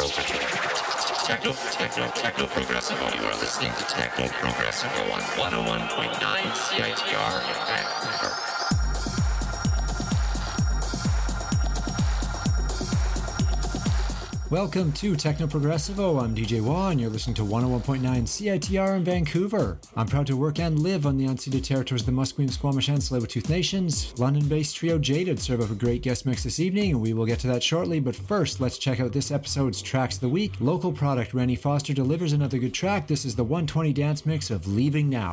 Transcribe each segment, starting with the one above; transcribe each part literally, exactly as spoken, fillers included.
filter. Techno, techno, techno progressive. You are listening to Techno Progressive on one oh one point nine C I T R in Vancouver. Welcome to Techno Progressivo. I'm D J Wah, and you're listening to one oh one point nine C I T R in Vancouver. I'm proud to work and live on the unceded territories of the Musqueam, Squamish, and Tsleil-Waututh Nations. London-based trio Jaded serve up a great guest mix this evening, and we will get to that shortly. But first, let's check out this episode's Tracks of the Week. Local product Rennie Foster delivers another good track. This is the one twenty dance mix of Leaving Now.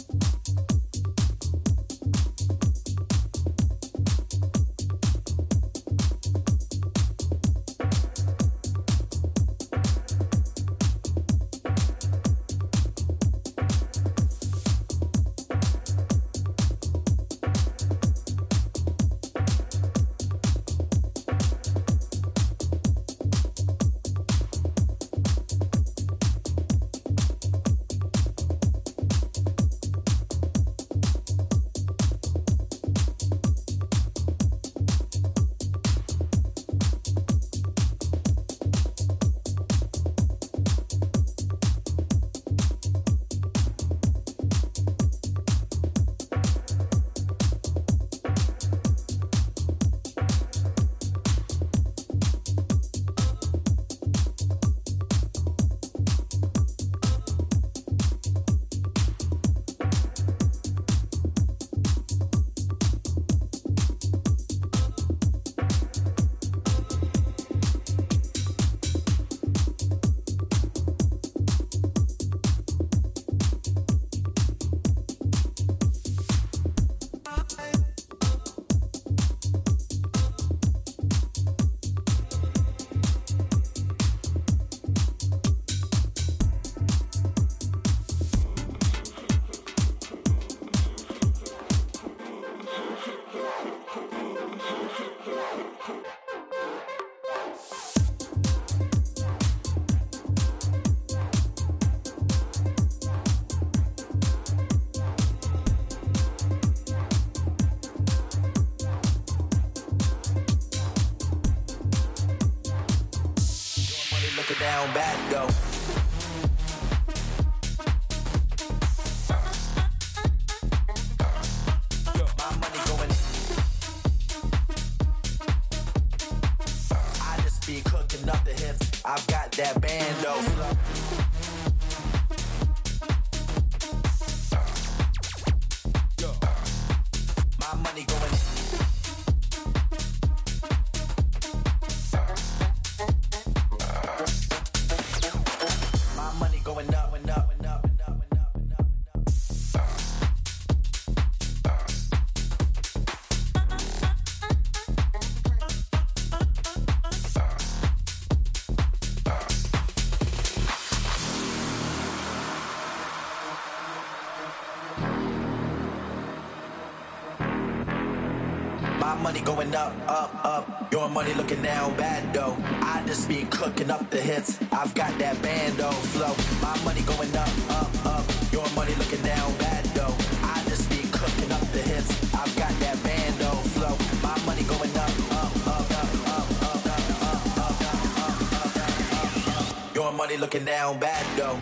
Going up, up, up. Your money looking down bad though. I just be cooking up the hits. I've got that bando flow. My money going up, up, up. Your money looking down bad though. I just be cooking up the hits. I've got that bando flow. My money going up, up, up, up, up, up, up, up, up, up, up, up. Your money looking down bad though.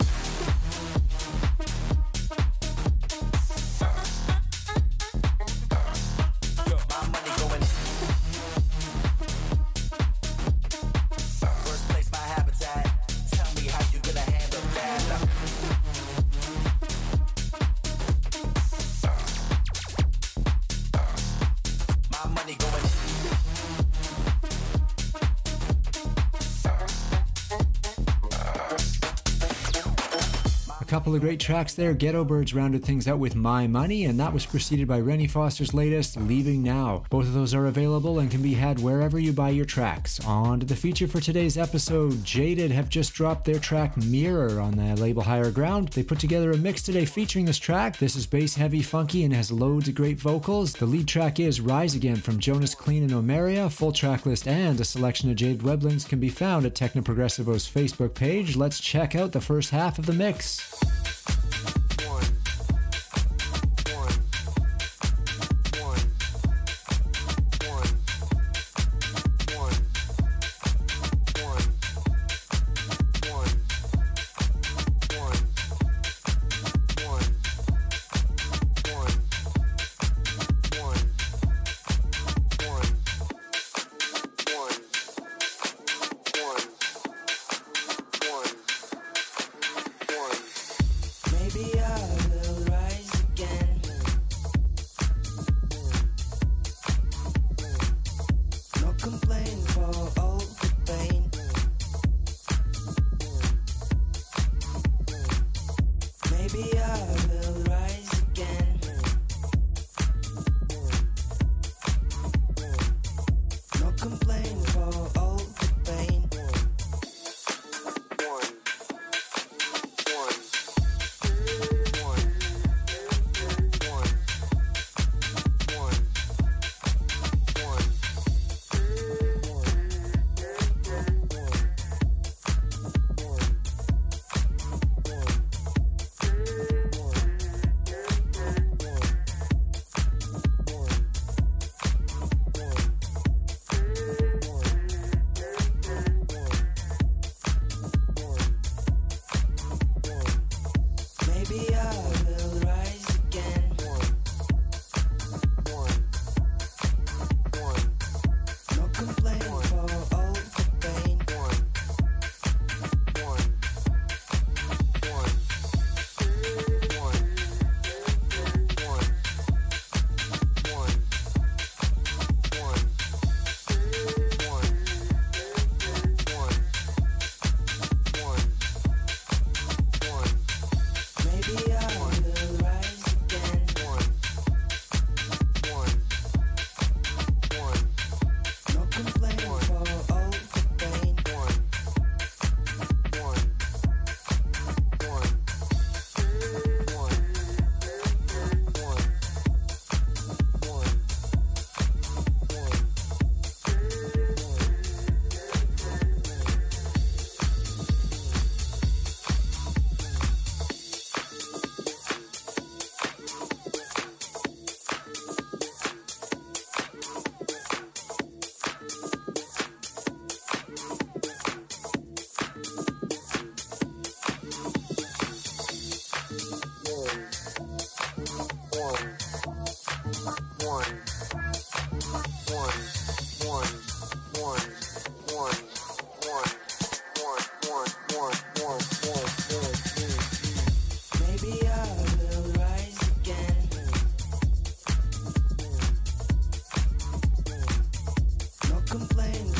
Couple of great tracks there. Ghetto Birds rounded things out with My Money, and that was preceded by Rennie Foster's latest, Leaving Now. Both of those are available and can be had wherever you buy your tracks. On to the feature for today's episode. Jaded have just dropped their track Mirror on the label Higher Ground. They put together a mix today featuring this track. This is bass heavy, funky, and has loads of great vocals. The lead track is Rise Again from Jonas Clean and Omeria. Full track list and a selection of Jaded web links can be found at Techno Progressivo's Facebook page. Let's check out the first half of the mix.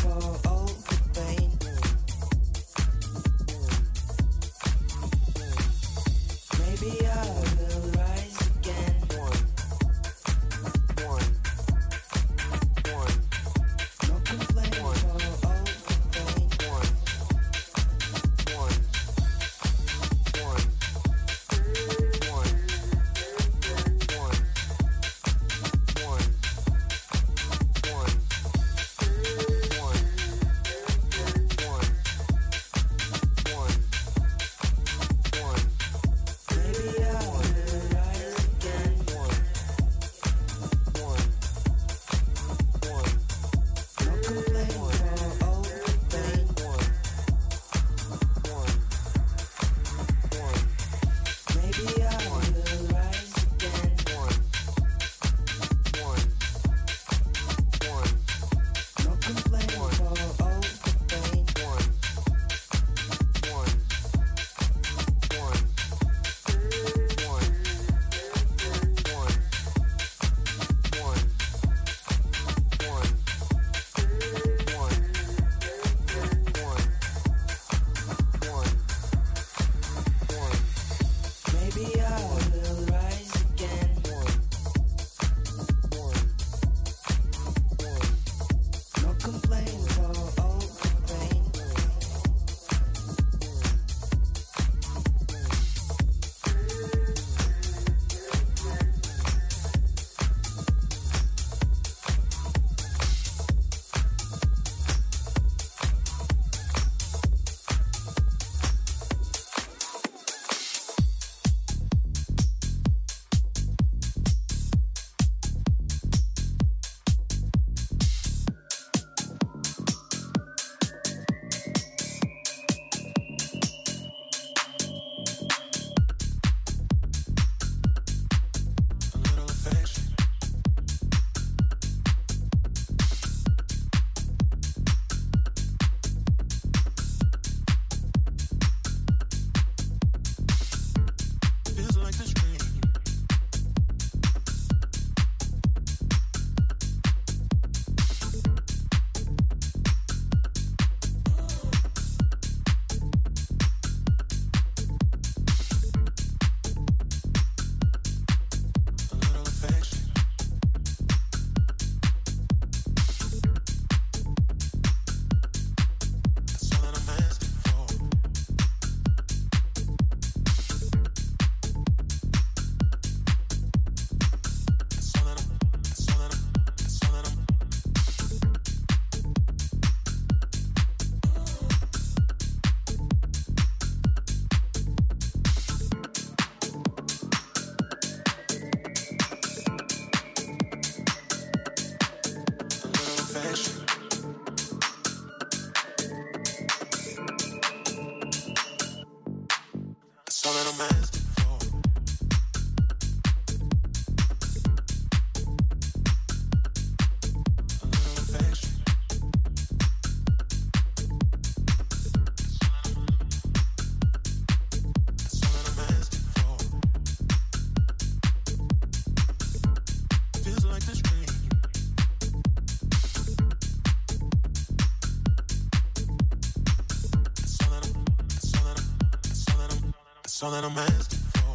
all that I'm asking for.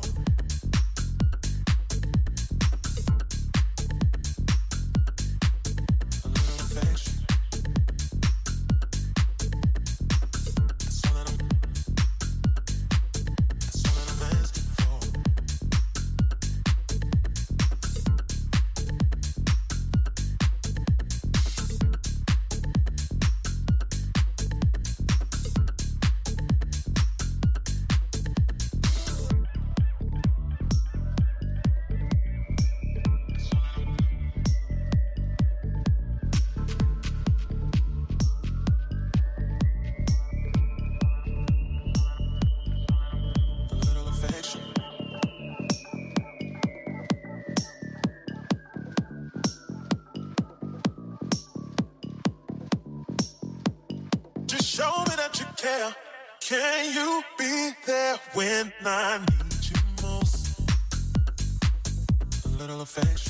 A little affection. That's all that I'm, that's all that I'm asking for. Can you be there when I need you most? A little affection.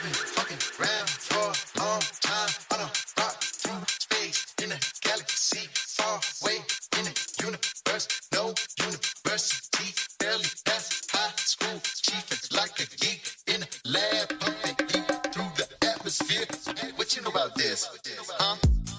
I've been fucking around for a long time. On a rock through space in a galaxy far away in the universe. No university, barely past high school. Chief is like a geek in a lab, pumping heat through the atmosphere. Hey, what you know about this? Huh?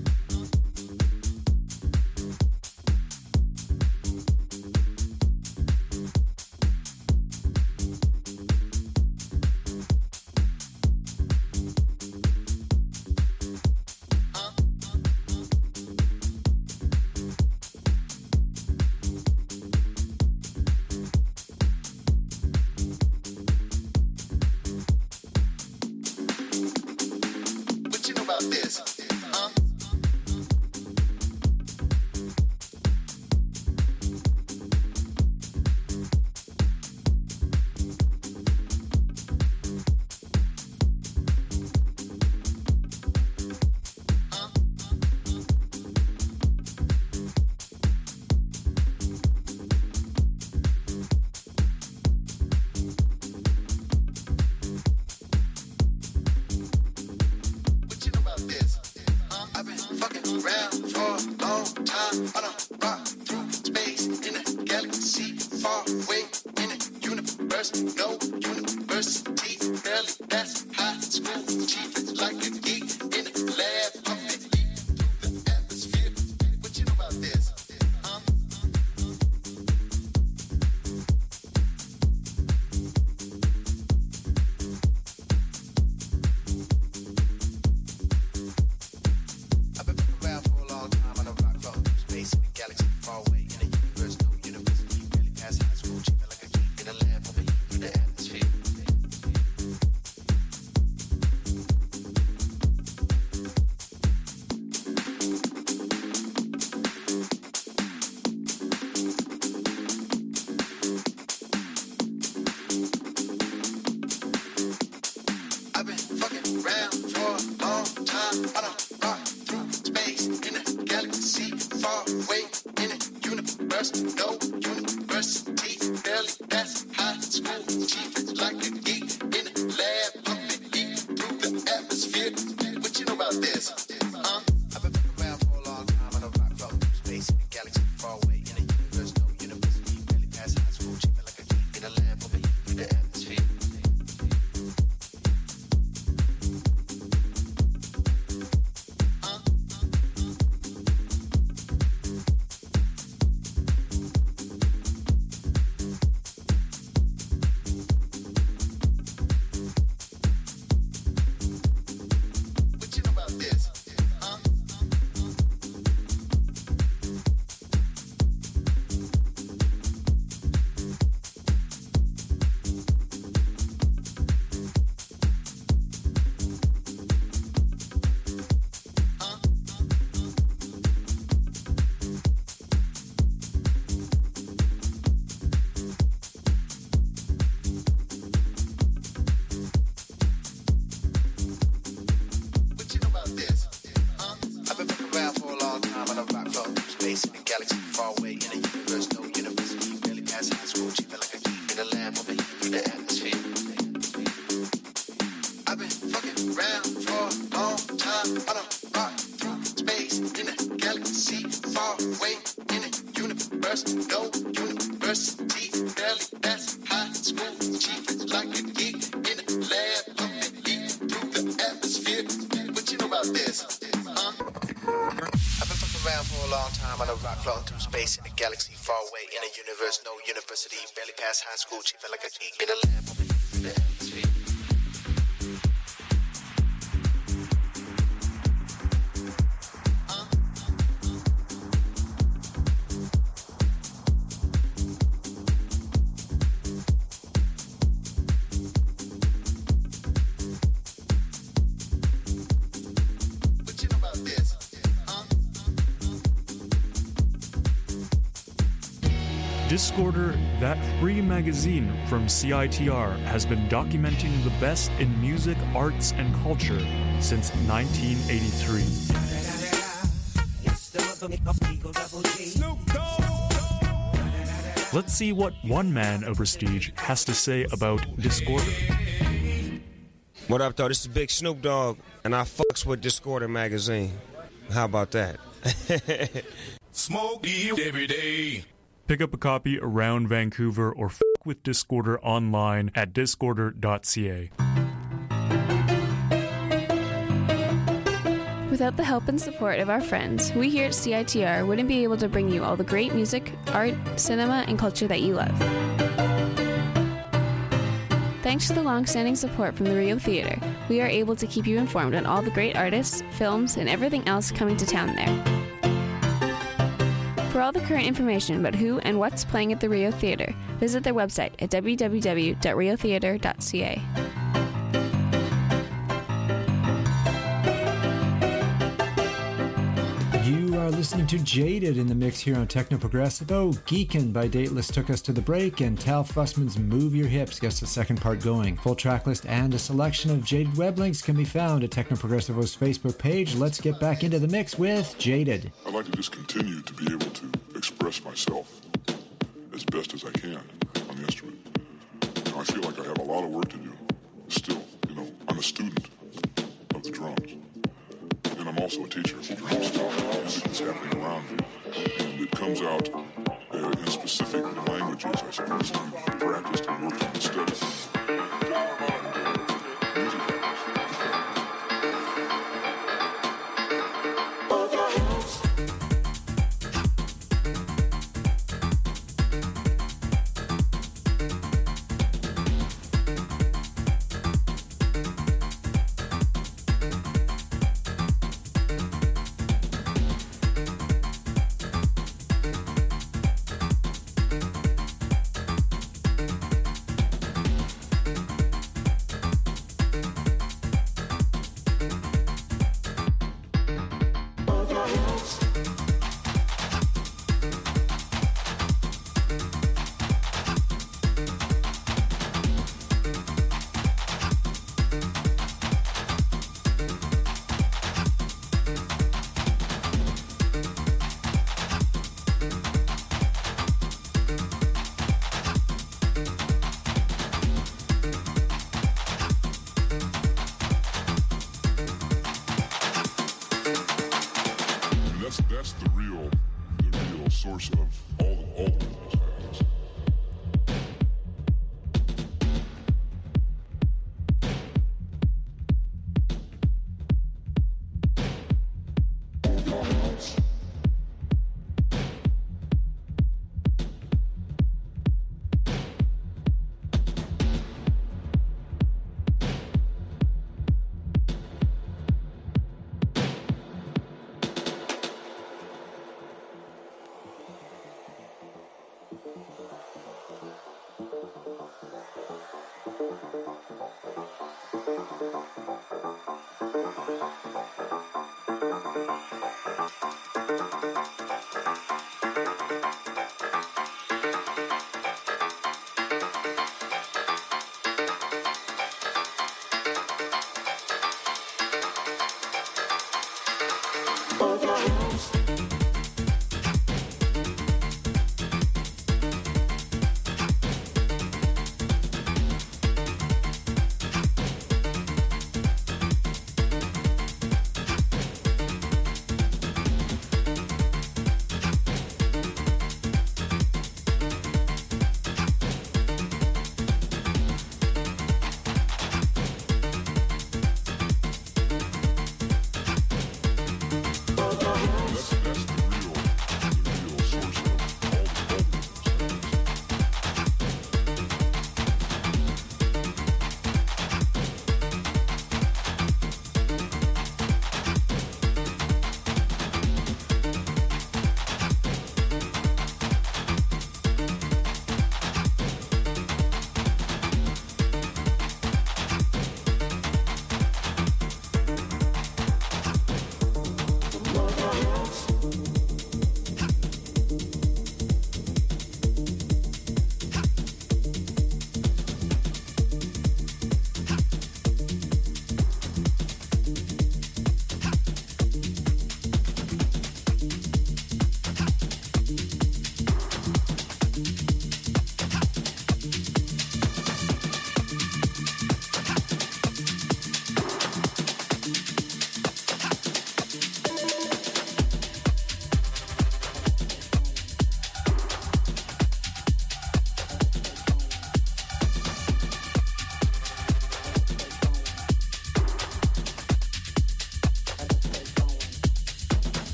High school, cheaping like a geek in a lab. The atmosphere. Discorder, that free magazine from C I T R, has been documenting the best in music, arts, and culture since nineteen eighty-three. Let's see what one man of prestige has to say about Discorder. What up, though? This is Big Snoop Dogg, and I fucks with Discorder magazine. How about that? Smoke weed every day. Pick up a copy around Vancouver or f*** with Discorder online at discorder dot c a. Without the help and support of our friends, we here at C I T R wouldn't be able to bring you all the great music, art, cinema, and culture that you love. Thanks to the long-standing support from the Rio Theatre, we are able to keep you informed on all the great artists, films, and everything else coming to town there. For all the current information about who and what's playing at the Rio Theatre, visit their website at w w w dot rio theatre dot c a. You are listening to Jaded in the mix here on Techno Progressivo. Geekin' by Dateless took us to the break, and Tal Fussman's Move Your Hips gets the second part going. Full track list and a selection of Jaded web links can be found at Techno Progressivo's Facebook page. Let's get back into the mix with Jaded. I'd like to just continue to be able to express myself as best as I can on the instrument. You know, I feel like I have a lot of work to do still. You know, I'm a student of the drums. And I'm also a teacher of the drums too. Music is happening around me. And it comes out uh, in specific languages, I suppose, that you've practiced and worked on and studied. Music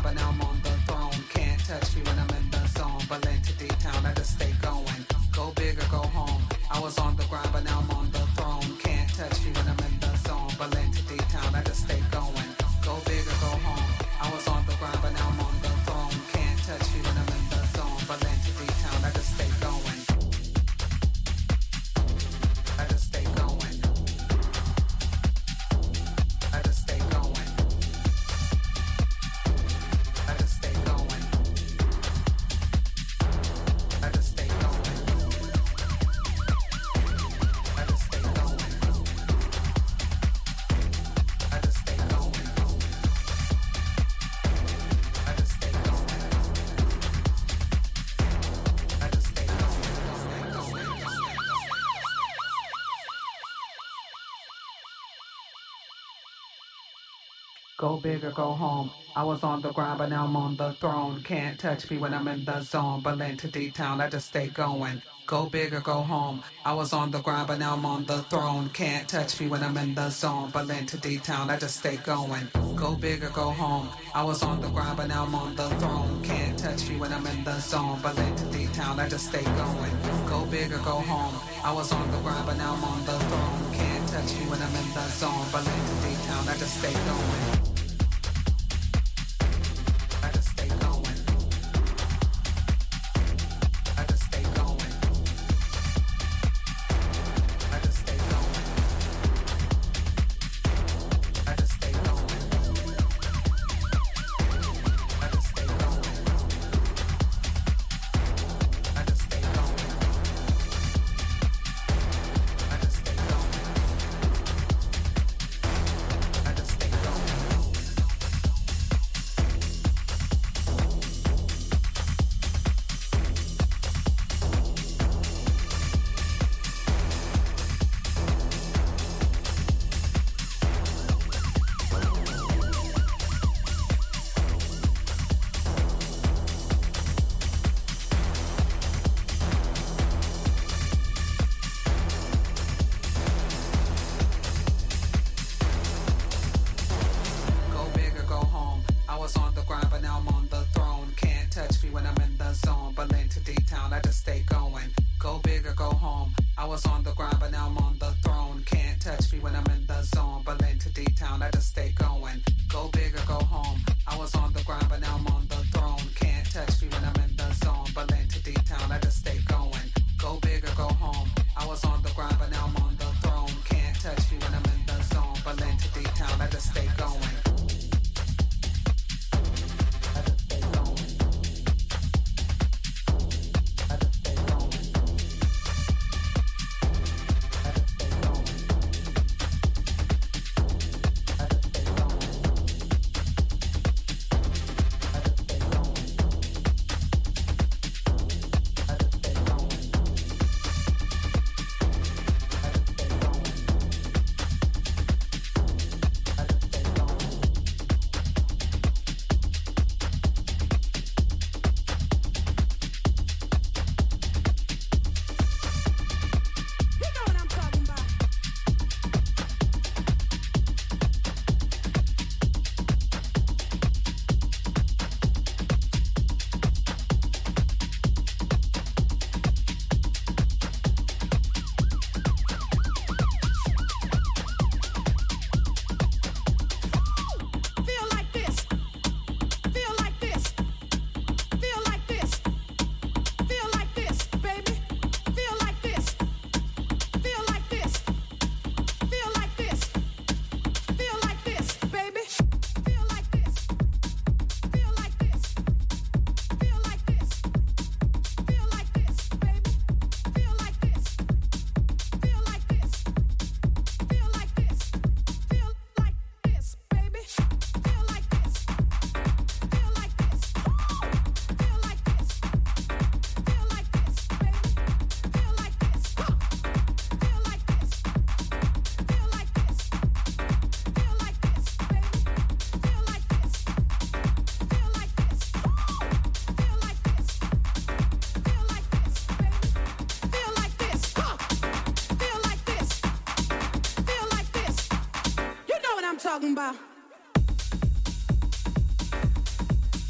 but now I'm on the throne. Can't touch me when I'm in the zone. Berlin to D-Town, I just stay going. Go big or go home. I was on the grind, but now I'm on the throne. Can't touch me when I'm in the zone. Berlin to D-Town, I just stay going. Go big or go home. I was on the grind, but now I'm on the throne. Can't touch me when I'm in the zone. Berlin to D-Town, I just stay going. I just stay going. I just stay going. I just stay going. I just stay going. I just stay going. I just stay going. I just stay going. I just stay going. Go big or go home. I was on the grind, but now I'm on the throne. Can't touch me when I'm in the zone. Berlin to D-Town, I just stay going. Go big or go home. I was on the grind, but now I'm on the throne. Can't touch me when I'm in the zone. Berlin to D-Town, I just stay going. Go big or go home. I was on the grind, but now I'm on the throne. Can't touch me when I'm in the zone. Berlin to D-Town, I just stay going. Go big or go home. I was on the grind, but now I'm on the throne. Can't touch me when I'm in the zone. Berlin to D-Town, I just stay going. I just stay going. I just stay going. I just stay going. I just stay going. I just stay going. I just stay going. I just stay going. I just stay going. Go big or go home. I was on the grind, but now I'm on the throne. Can't touch me when I'm in the zone. Berlin to D-Town, I just stay going. Go big or go home. I was on the grind, but now I'm on the throne. Can't touch me when I'm in the zone. Berlin to D-Town, I just stay going. Go big or go home. I was on the grind, but now I'm on the throne. Can't touch me when I'm in the zone. Berlin to D-Town, I just stay going. Go big or go home. I was on the grind, but now I'm on the throne. Can't touch me when I'm in the zone. Berlin to D-Town, I just stay going. I just stay going. I just stay going. I just stay going. I just stay going. I just stay going. I just stay going. I just stay going. I just stay going. You know what I'm talking about. Feel like this. Feel like this. Feel like this. Feel like this, baby. Feel like this. Feel like this. Feel like this. Feel like this, baby. Feel like this. Feel like this. Feel like this. Feel like this, baby. Feel like this. Feel like this. Feel like this. Feel like this, baby. Feel like this. Feel like this. Feel like this. Feel like this, baby. Feel like this. Feel like this. Feel like this. Feel like this, baby. Feel like this. Feel like this. Feel like this. Feel like this. Feel like this, baby. Feel like this. Feel like this. Feel like this. You know what I'm talking about.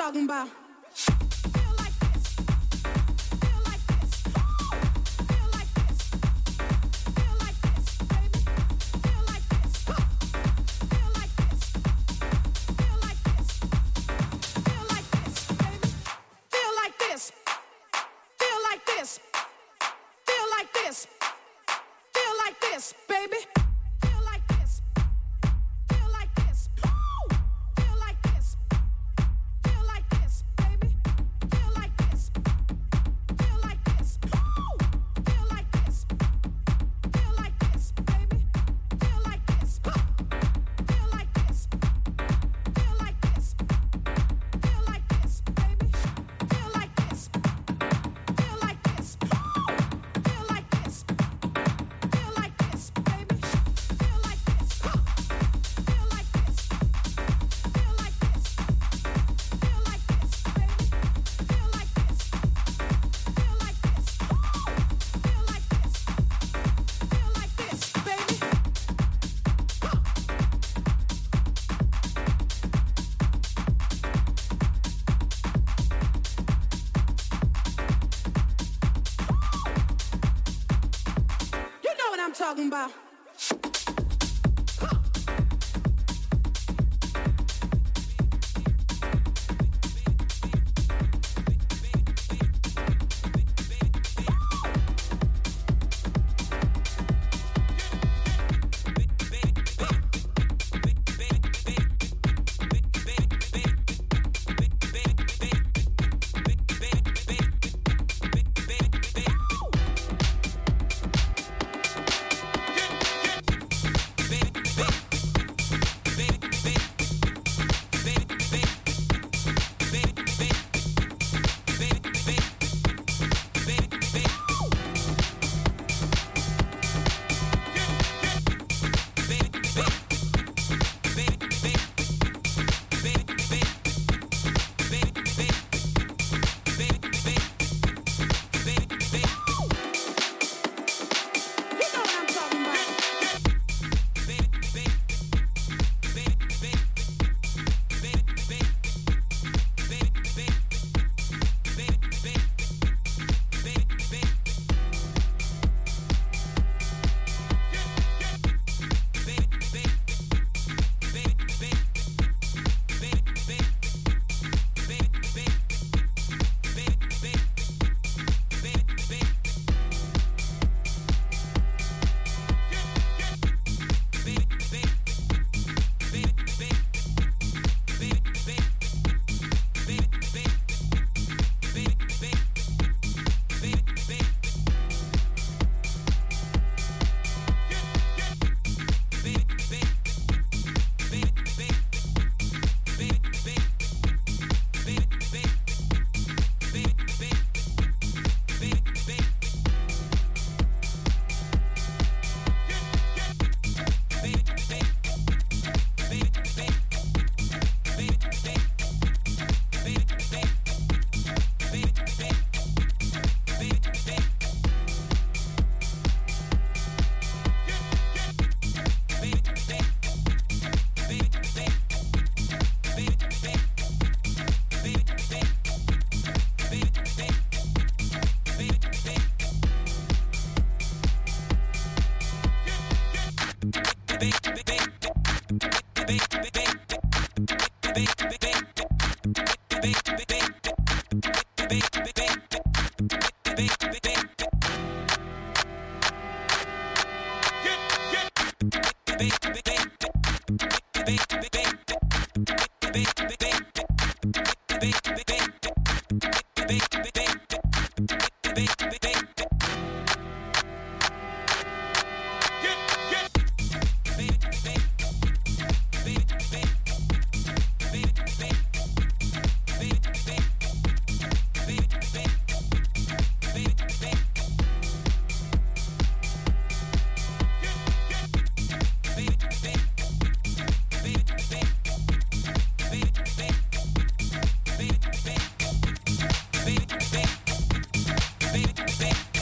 talking about. Talking about. Beat, beat, beat, beat, beat.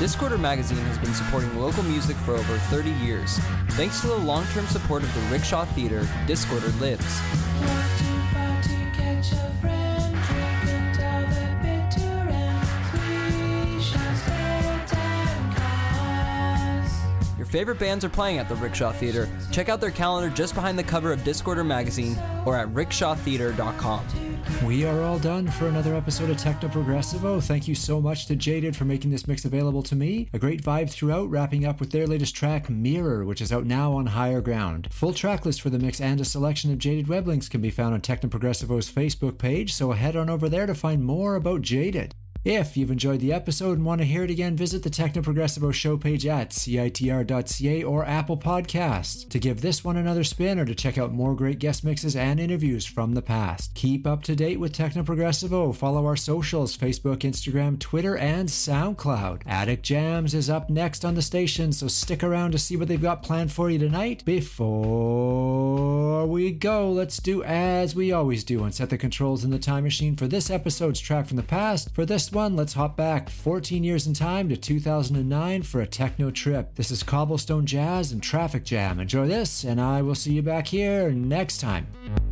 Discorder Magazine has been supporting local music for over thirty years. Thanks to the long-term support of the Rickshaw Theater, Discorder lives. Your favorite bands are playing at the Rickshaw Theater. Check out their calendar just behind the cover of Discorder Magazine or at rickshaw theater dot com. We are all done for another episode of Techno Progressivo. Thank you so much to Jaded for making this mix available to me. A great vibe throughout, wrapping up with their latest track, Mirror, which is out now on Higher Ground. Full track list for the mix and a selection of Jaded web links can be found on Techno Progressivo's Facebook page, so head on over there to find more about Jaded. If you've enjoyed the episode and want to hear it again, visit the Techno Progressivo show page at C I T R dot C A or Apple Podcasts to give this one another spin or to check out more great guest mixes and interviews from the past. Keep up to date with Techno Progressivo. Follow our socials, Facebook, Instagram, Twitter, and SoundCloud. Attic Jams is up next on the station, so stick around to see what they've got planned for you tonight. Before we go, let's do as we always do and set the controls in the time machine for this episode's track from the past. For this one, let's hop back fourteen years in time to two thousand nine for a techno trip. This is Cobblestone Jazz and Traffic Jam. Enjoy this, and I will see you back here next time.